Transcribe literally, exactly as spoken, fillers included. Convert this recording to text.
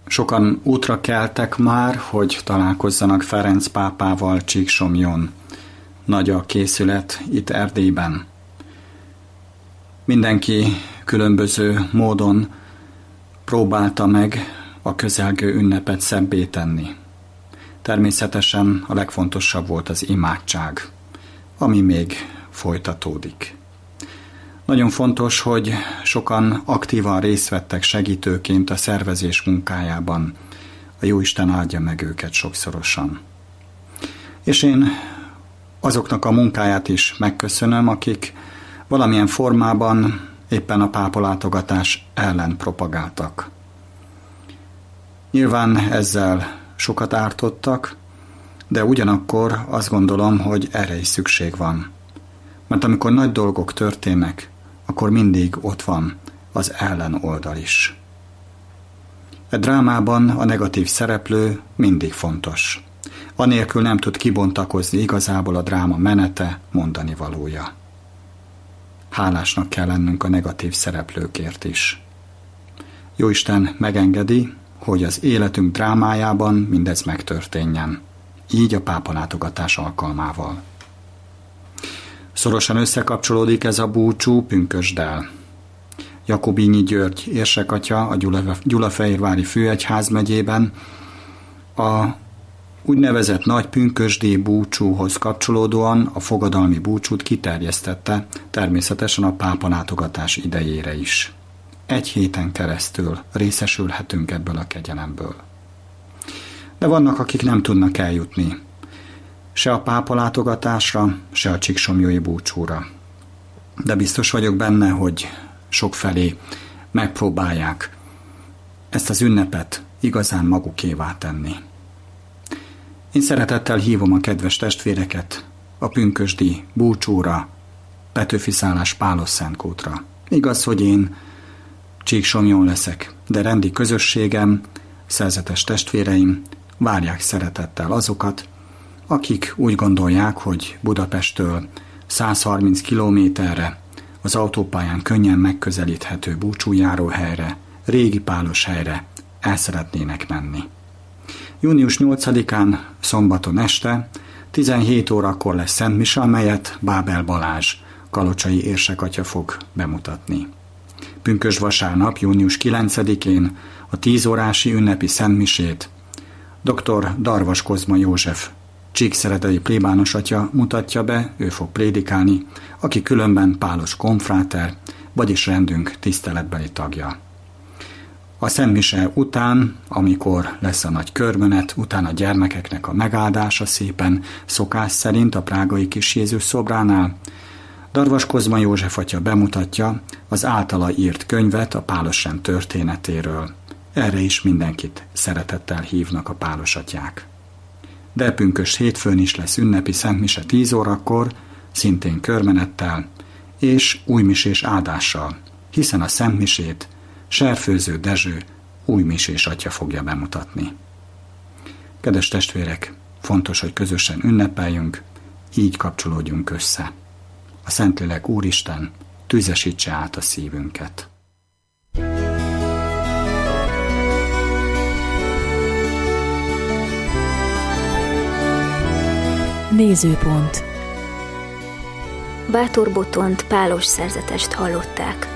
Sokan útra keltek már, hogy találkozzanak Ferenc pápával Csíksomlyón. Nagy a készület itt Erdélyben. Mindenki különböző módon próbálta meg a közelgő ünnepet szebbé tenni. Természetesen a legfontosabb volt az imádság, ami még folytatódik. Nagyon fontos, hogy sokan aktívan részt vettek segítőként a szervezés munkájában. A Jóisten áldja meg őket sokszorosan. És én azoknak a munkáját is megköszönöm, akik valamilyen formában éppen a pápalátogatás ellen propagáltak. Nyilván ezzel sokat ártottak, de ugyanakkor azt gondolom, hogy erre is szükség van. Mert amikor nagy dolgok történnek, akkor mindig ott van az ellen oldal is. A drámában a negatív szereplő mindig fontos. Anélkül nem tud kibontakozni igazából a dráma menete, mondani valója. Hálásnak kell lennünk a negatív szereplőkért is. Jóisten megengedi, hogy az életünk drámájában mindez megtörténjen. Így a pápalátogatás alkalmával. Szorosan összekapcsolódik ez a búcsú pünkösddel. Jakobínyi György érsekatya a Gyulafehérvári Főegyház megyében a úgynevezett nagy pünkösdi búcsúhoz kapcsolódóan a fogadalmi búcsút kiterjesztette, természetesen a pápalátogatás idejére is. Egy héten keresztül részesülhetünk ebből a kegyelemből. De vannak, akik nem tudnak eljutni se a pápalátogatásra, se a csíksomlyói búcsúra. De biztos vagyok benne, hogy sokfelé megpróbálják ezt az ünnepet igazán magukévá tenni. Én szeretettel hívom a kedves testvéreket a pünkösdi búcsúra, Petőfi szállás Pálos-Szentkútra. Igaz, hogy én Csíksomlyón leszek, de rendi közösségem, szerzetes testvéreim várják szeretettel azokat, akik úgy gondolják, hogy Budapesttől száz harminc kilométerre az autópályán könnyen megközelíthető búcsújáróhelyre, régi pálos helyre el szeretnének menni. június nyolcadikán szombaton este tizenhét órakor lesz Szent Mise, amelyet Bábel Balázs kalocsai érsekatya fog bemutatni. Pünkösd vasárnap, június kilencedikén a tíz órási ünnepi szentmisét dr. Darvas Kozma József csíkszeredai plébános atya mutatja be, ő fog prédikálni, aki különben pálos konfráter, vagyis rendünk tiszteletbeli tagja. A szentmise után, amikor lesz a nagy körmenet, utána a gyermekeknek a megáldása szépen, szokás szerint a prágai Kis Jézus szobránál, Darvas Kozma József atya bemutatja az általa írt könyvet a pálosrend történetéről. Erre is mindenkit szeretettel hívnak a pálosatyák. De pünkösd hétfőn is lesz ünnepi szentmise tíz órakor, szintén körmenettel és újmisés áldással, hiszen a szentmisét Serfőző Dezső újmisés atya fogja bemutatni. Kedves testvérek, fontos, hogy közösen ünnepeljünk, így kapcsolódjunk össze. A Szentlélek Úristen tüzesítse át a szívünket. Nézőpont. Bátor Botont pálos szerzetest hallották.